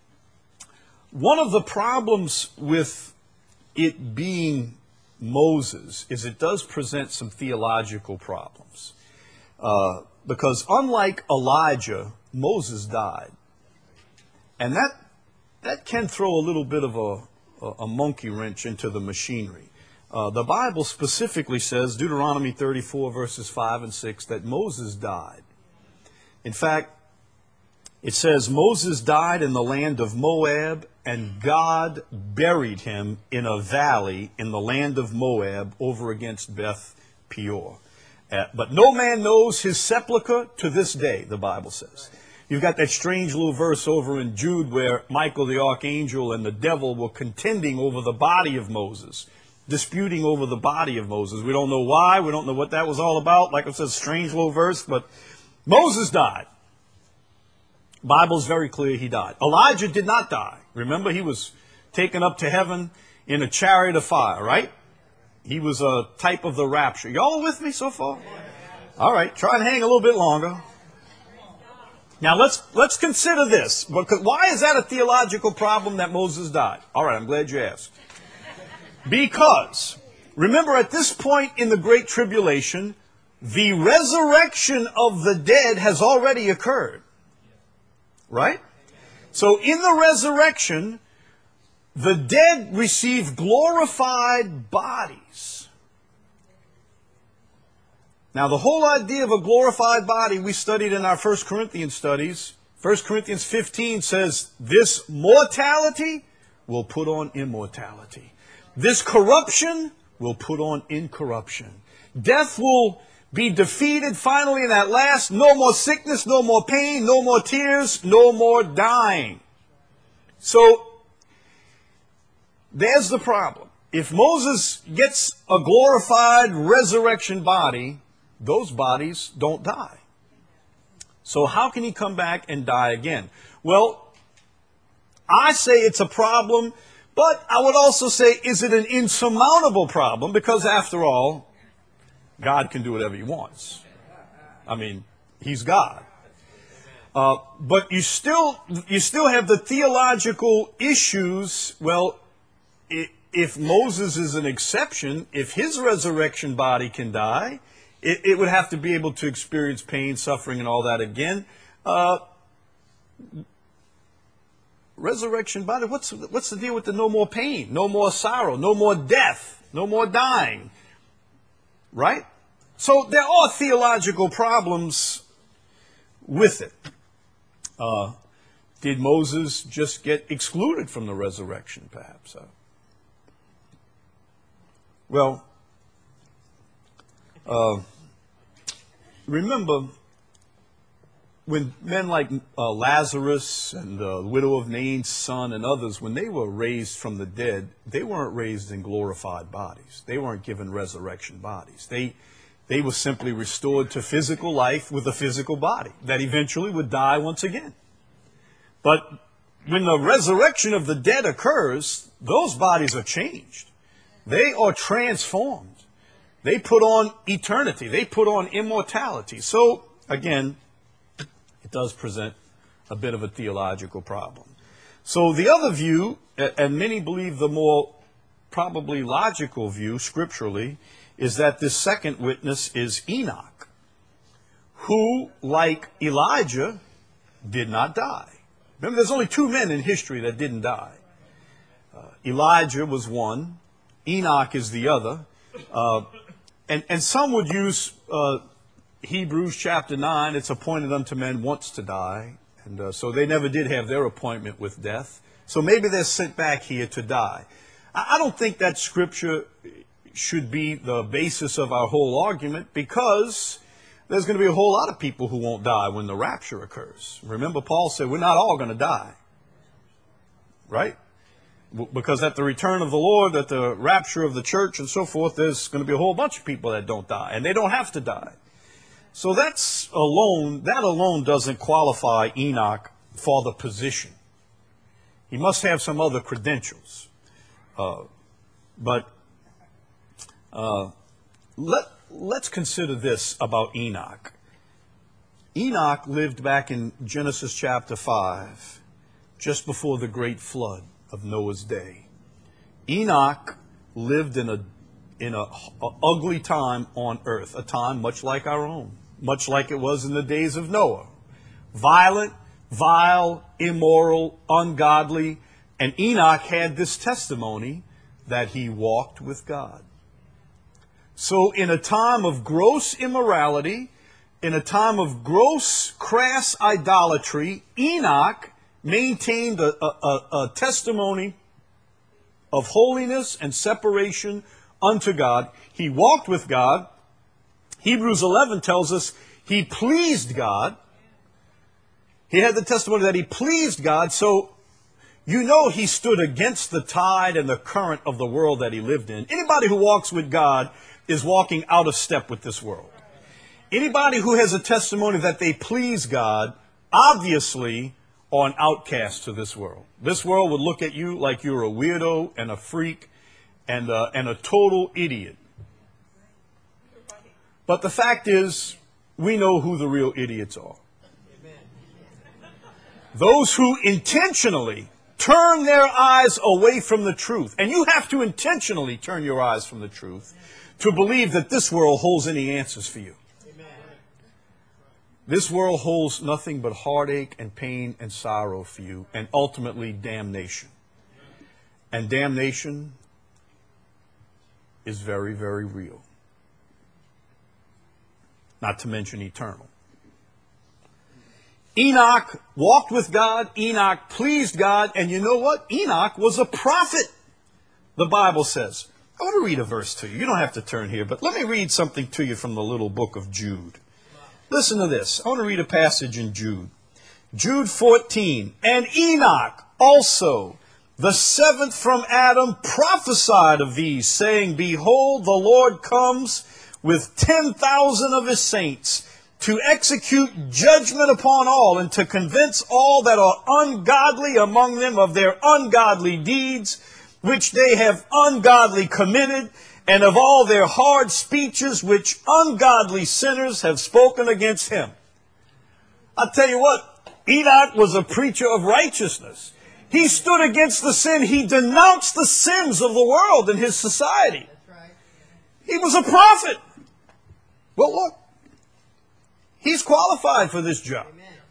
one of the problems with it being Moses is it does present some theological problems. Uh, because unlike Elijah, Moses died. And that that can throw a little bit of a, a, a monkey wrench into the machinery. Uh, the Bible specifically says, Deuteronomy thirty-four, verses five and six, that Moses died. In fact, it says, Moses died in the land of Moab, and God buried him in a valley in the land of Moab over against Beth Peor. Uh, but no man knows his sepulchre to this day, the Bible says. You've got that strange little verse over in Jude where Michael the archangel and the devil were contending over the body of Moses, disputing over the body of Moses. We don't know why. We don't know what that was all about. Like I said, strange little verse, but Moses died. Bible's very clear he died. Elijah did not die. Remember, he was taken up to heaven in a chariot of fire, right? He was a type of the rapture. Y'all with me so far? All right, try and hang a little bit longer. Now let's let's consider this. Because why is that a theological problem that Moses died? All right, I'm glad you asked. Because, remember, at this point in the Great Tribulation, the resurrection of the dead has already occurred. Right? So in the resurrection, the dead receive glorified bodies. Now, the whole idea of a glorified body we studied in our First Corinthians studies. First Corinthians fifteen says, this mortality will put on immortality. This corruption will put on incorruption. Death will be defeated finally in that last. No more sickness, no more pain, no more tears, no more dying. So, there's the problem. If Moses gets a glorified resurrection body, those bodies don't die. So how can he come back and die again? Well, I say it's a problem, but I would also say, is it an insurmountable problem? Because after all, God can do whatever he wants. I mean, he's God. Uh, but you still, you still have the theological issues. Well, if Moses is an exception, if his resurrection body can die, it, it would have to be able to experience pain, suffering, and all that again. Uh, resurrection body, what's, what's the deal with the no more pain, no more sorrow, no more death, no more dying? Right? So there are theological problems with it. Uh, did Moses just get excluded from the resurrection, perhaps? Uh, well, uh, remember, when men like uh, Lazarus and the widow of Nain's son and others, when they were raised from the dead, they weren't raised in glorified bodies. They weren't given resurrection bodies. They, they were simply restored to physical life with a physical body that eventually would die once again. But when the resurrection of the dead occurs, those bodies are changed. They are transformed. They put on eternity. They put on immortality. So, again, it does present a bit of a theological problem. So the other view, and many believe the more probably logical view scripturally, is that this second witness is Enoch, who, like Elijah, did not die. Remember, there's only two men in history that didn't die. Uh, Elijah was one. Enoch is the other. Uh, and, and some would use uh, Hebrews chapter nine, it's appointed unto men once to die. And uh, so they never did have their appointment with death. So maybe they're sent back here to die. I, I don't think that scripture should be the basis of our whole argument, because there's going to be a whole lot of people who won't die when the rapture occurs. Remember, Paul said we're not all going to die. Right? Because at the return of the Lord, at the rapture of the church and so forth, there's going to be a whole bunch of people that don't die. And they don't have to die. So that's alone, that alone doesn't qualify Enoch for the position. He must have some other credentials. Uh, but uh, let, let's consider this about Enoch. Enoch lived back in Genesis chapter five, just before the great flood of Noah's day. Enoch lived in a in a, a ugly time on earth, a time much like our own, much like it was in the days of Noah. Violent, vile, immoral, ungodly, and Enoch had this testimony that he walked with God. So in a time of gross immorality, in a time of gross, crass idolatry, Enoch maintained a, a, a testimony of holiness and separation unto God. He walked with God. Hebrews eleven tells us he pleased God. He had the testimony that he pleased God, so you know he stood against the tide and the current of the world that he lived in. Anybody who walks with God is walking out of step with this world. Anybody who has a testimony that they please God, obviously, are an outcast to this world. This world would look at you like you're a weirdo and a freak and a, and a total idiot. But the fact is, we know who the real idiots are. Those who intentionally turn their eyes away from the truth. And you have to intentionally turn your eyes from the truth to believe that this world holds any answers for you. This world holds nothing but heartache and pain and sorrow for you, and ultimately damnation. And damnation is very, very real. Not to mention eternal. Enoch walked with God. Enoch pleased God. And you know what? Enoch was a prophet, the Bible says. I want to read a verse to you. You don't have to turn here, but let me read something to you from the little book of Jude. Listen to this. I want to read a passage in Jude. Jude fourteen. And Enoch also, the seventh from Adam, prophesied of these, saying, Behold, the Lord comes with ten thousand of his saints, to execute judgment upon all, and to convince all that are ungodly among them of their ungodly deeds, which they have ungodly committed, and of all their hard speeches which ungodly sinners have spoken against him. I'll tell you what, Enoch was a preacher of righteousness. He stood against the sin. He denounced the sins of the world and his society. He was a prophet. Well, look, he's qualified for this job.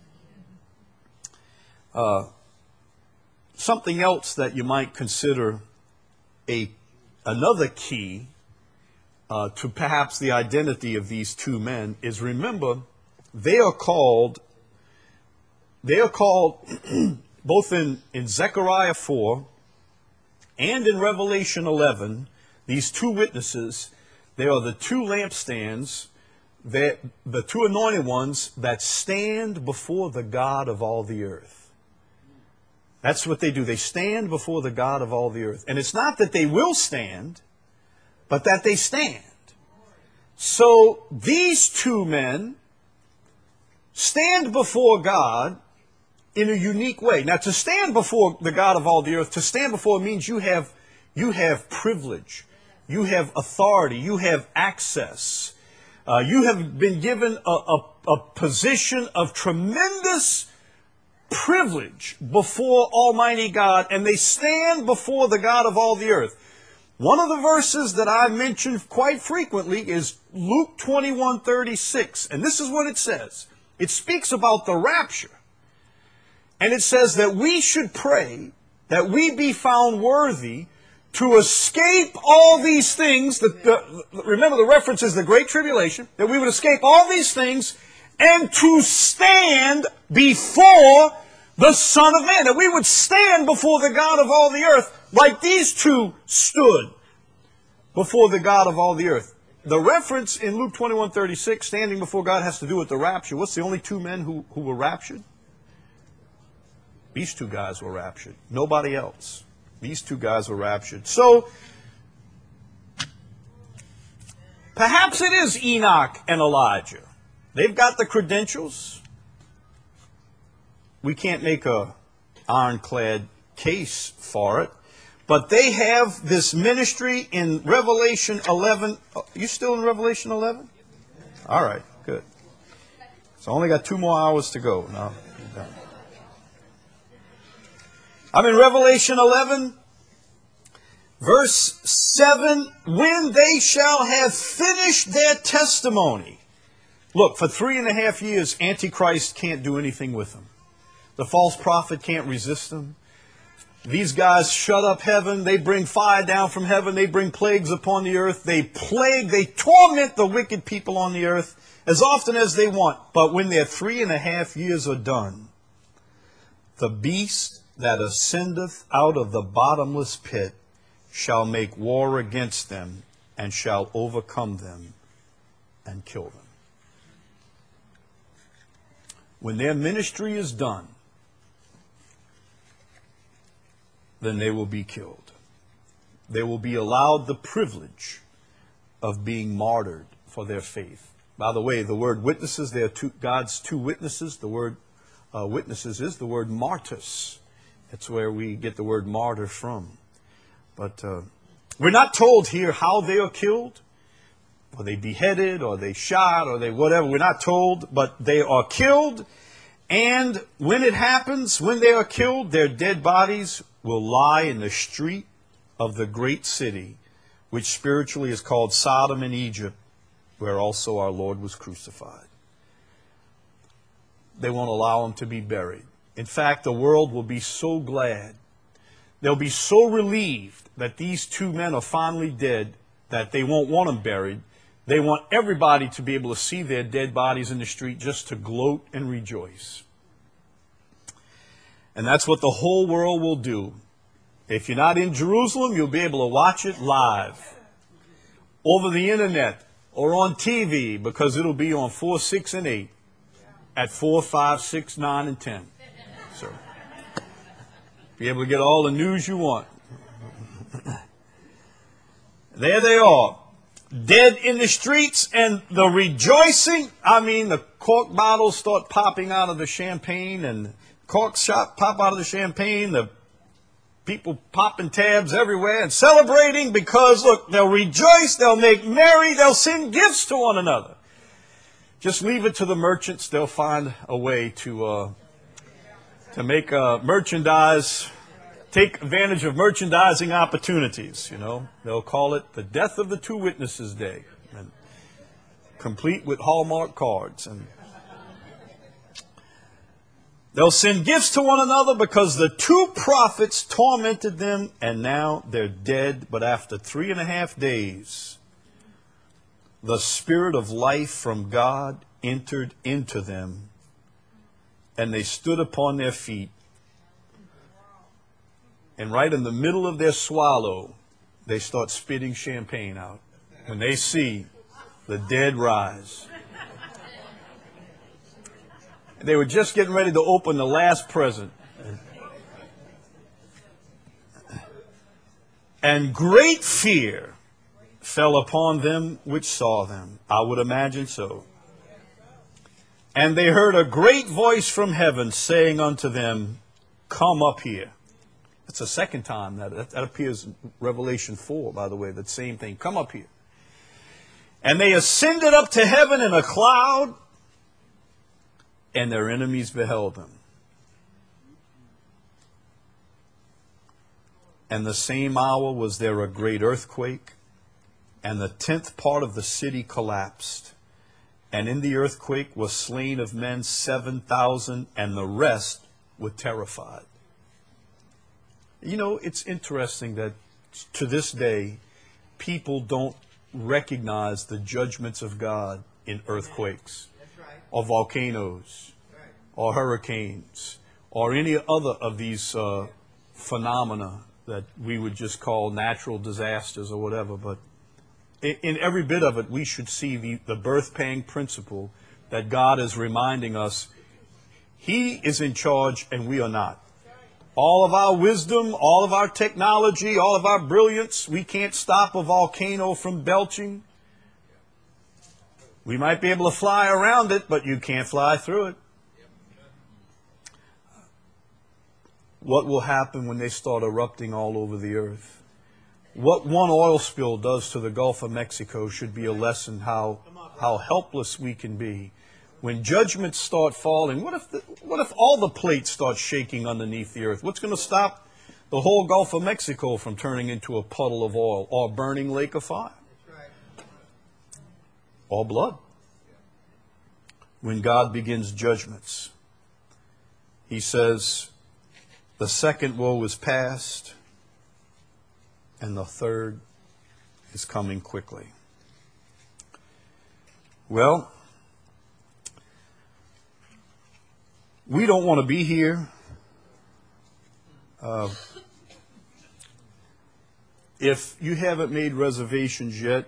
Uh, something else that you might consider a another key uh, to perhaps the identity of these two men is, remember, they are called, they are called both in, in Zechariah four and in Revelation eleven, these two witnesses, they are the two lampstands They're the two anointed ones that stand before the God of all the earth. That's what they do. They stand before the God of all the earth. And it's not that they will stand, but that they stand. So these two men stand before God in a unique way. Now, to stand before the God of all the earth, to stand before means you have, you have privilege, you have authority, you have access. Uh, you have been given a, a, a position of tremendous privilege before Almighty God, and they stand before the God of all the earth. One of the verses that I mention quite frequently is Luke twenty-one thirty-six, and this is what it says. It speaks about the rapture, and it says that we should pray that we be found worthy to escape all these things. That the, remember, the reference is the Great Tribulation, that we would escape all these things and to stand before the Son of Man, that we would stand before the God of all the earth like these two stood before the God of all the earth. The reference in Luke twenty-one thirty-six, standing before God, has to do with the rapture. What's the only two men who, who were raptured? These two guys were raptured. Nobody else. These two guys were raptured. So, perhaps it is Enoch and Elijah. They've got the credentials. We can't make a ironclad case for it. But they have this ministry in Revelation eleven. Oh, you still in Revelation eleven? All right, good. So I only got two more hours to go. Now, I'm in Revelation eleven, verse seven. When they shall have finished their testimony. Look, for three and a half years, Antichrist can't do anything with them. The false prophet can't resist them. These guys shut up heaven. They bring fire down from heaven. They bring plagues upon the earth. They plague, they torment the wicked people on the earth as often as they want. But when their three and a half years are done, the beast that ascendeth out of the bottomless pit shall make war against them and shall overcome them and kill them. When their ministry is done, then they will be killed. They will be allowed the privilege of being martyred for their faith. By the way, the word witnesses, they are two, God's two witnesses. The word uh, witnesses is the word martyrs. That's where we get the word martyr from. But uh, we're not told here how they are killed. Are they beheaded, or they shot, or they whatever. We're not told, but they are killed. And when it happens, when they are killed, their dead bodies will lie in the street of the great city, which spiritually is called Sodom and Egypt, where also our Lord was crucified. They won't allow him to be buried. In fact, the world will be so glad. They'll be so relieved that these two men are finally dead that they won't want them buried. They want everybody to be able to see their dead bodies in the street just to gloat and rejoice. And that's what the whole world will do. If you're not in Jerusalem, you'll be able to watch it live over the internet or on T V, because it'll be on four, six, and eight at four, five, six, nine, and ten. So be able to get all the news you want. There they are, dead in the streets, and the rejoicing. I mean, the cork bottles start popping out of the champagne, and cork shot pop out of the champagne. The people popping tabs everywhere and celebrating, because, look, they'll rejoice, they'll make merry, they'll send gifts to one another. Just leave it to the merchants. They'll find a way to uh, to make uh, merchandise, take advantage of merchandising opportunities. You know, they'll call it the Death of the Two Witnesses Day, and complete with Hallmark cards. And they'll send gifts to one another because the two prophets tormented them, and now they're dead. But after three and a half days, the Spirit of life from God entered into them, and they stood upon their feet. And right in the middle of their swallow, they start spitting champagne out when they see the dead rise. They were just getting ready to open the last present. And great fear fell upon them which saw them. I would imagine so. And they heard a great voice from heaven saying unto them, come up here. That's the second time that, that, that appears in Revelation four, by the way, that same thing. Come up here. And they ascended up to heaven in a cloud, and their enemies beheld them. And the same hour was there a great earthquake, and the tenth part of the city collapsed. And in the earthquake was slain of men seven thousand, and the rest were terrified. You know, it's interesting that to this day, people don't recognize the judgments of God in earthquakes, or volcanoes, or hurricanes, or any other of these uh, phenomena that we would just call natural disasters or whatever. But in, in every bit of it, we should see the, the birth pang principle that God is reminding us He is in charge and we are not. All of our wisdom, all of our technology, all of our brilliance, we can't stop a volcano from belching. We might be able to fly around it, but you can't fly through it. What will happen when they start erupting all over the earth? What one oil spill does to the Gulf of Mexico should be a lesson how, how helpless we can be. When judgments start falling, what if the, what if all the plates start shaking underneath the earth? What's going to stop the whole Gulf of Mexico from turning into a puddle of oil or a burning lake of fire? All blood. When God begins judgments, He says, the second woe is past, and the third is coming quickly. Well, we don't want to be here. Uh, if you haven't made reservations yet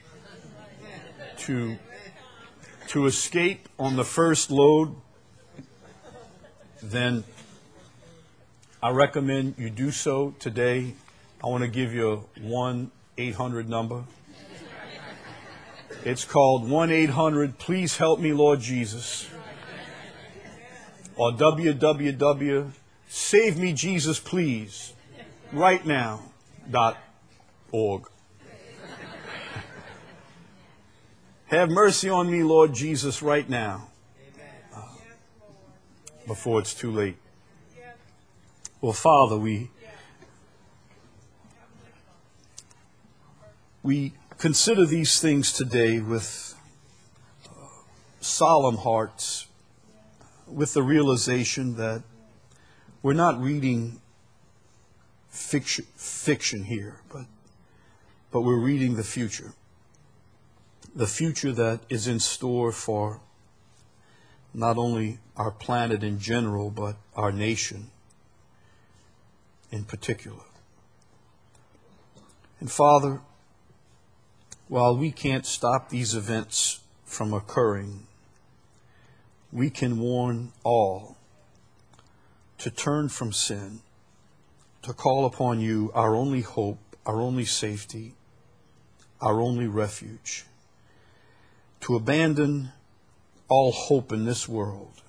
to, to escape on the first load, then I recommend you do so today. I want to give you a one eight hundred number. It's called one eight hundred Please Help Me, Lord Jesus. Or w w w Save Me Jesus Please Right Now dot org. Have mercy on me, Lord Jesus, right now, uh, before it's too late. Well, Father, we we consider these things today with uh, solemn hearts, with the realization that we're not reading fiction, fiction here, but but we're reading the future. The future that is in store for not only our planet in general, but our nation in particular. And Father, while we can't stop these events from occurring, we can warn all to turn from sin, to call upon you, our only hope, our only safety, our only refuge, to abandon all hope in this world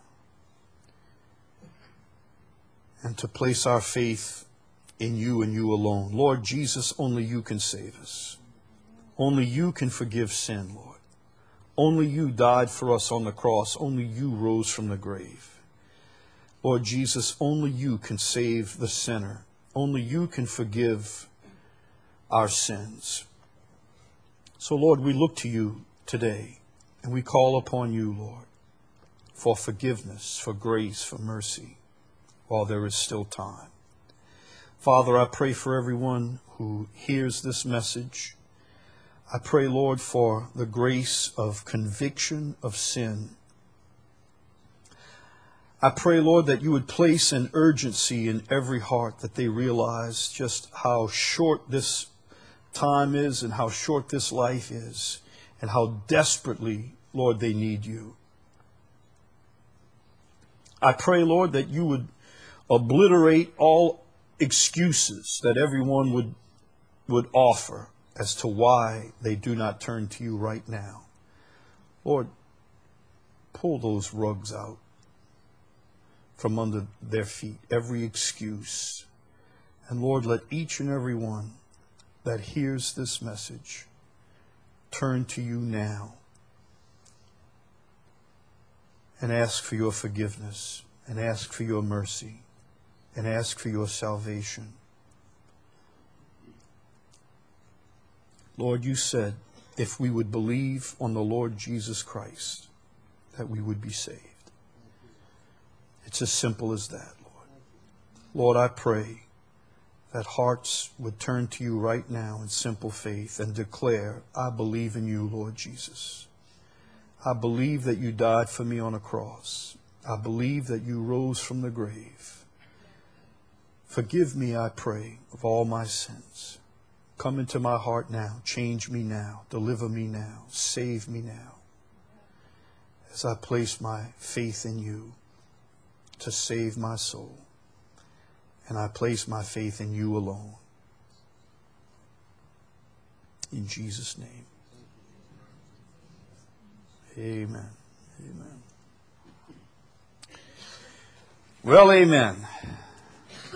and to place our faith in you and you alone. Lord Jesus, only you can save us. Only you can forgive sin, Lord. Only you died for us on the cross. Only you rose from the grave. Lord Jesus, only you can save the sinner. Only you can forgive our sins. So, Lord, we look to you today, and we call upon you, Lord, for forgiveness, for grace, for mercy, while there is still time. Father, I pray for everyone who hears this message. I pray, Lord, for the grace of conviction of sin. I pray, Lord, that you would place an urgency in every heart, that they realize just how short this time is and how short this life is and how desperately, Lord, they need you. I pray, Lord, that you would obliterate all excuses that everyone would, would offer as to why they do not turn to you right now. Lord, pull those rugs out from under their feet, every excuse. And Lord, let each and every one that hears this message turn to you now and ask for your forgiveness, and ask for your mercy, and ask for your salvation. Lord, you said if we would believe on the Lord Jesus Christ, that we would be saved. It's as simple as that, Lord. Lord, I pray that hearts would turn to you right now in simple faith and declare, I believe in you, Lord Jesus. I believe that you died for me on a cross. I believe that you rose from the grave. Forgive me, I pray, of all my sins. Come into my heart now. Change me now. Deliver me now. Save me now. As I place my faith in you to save my soul. And I place my faith in you alone. In Jesus' name. Amen. Amen. Well, amen.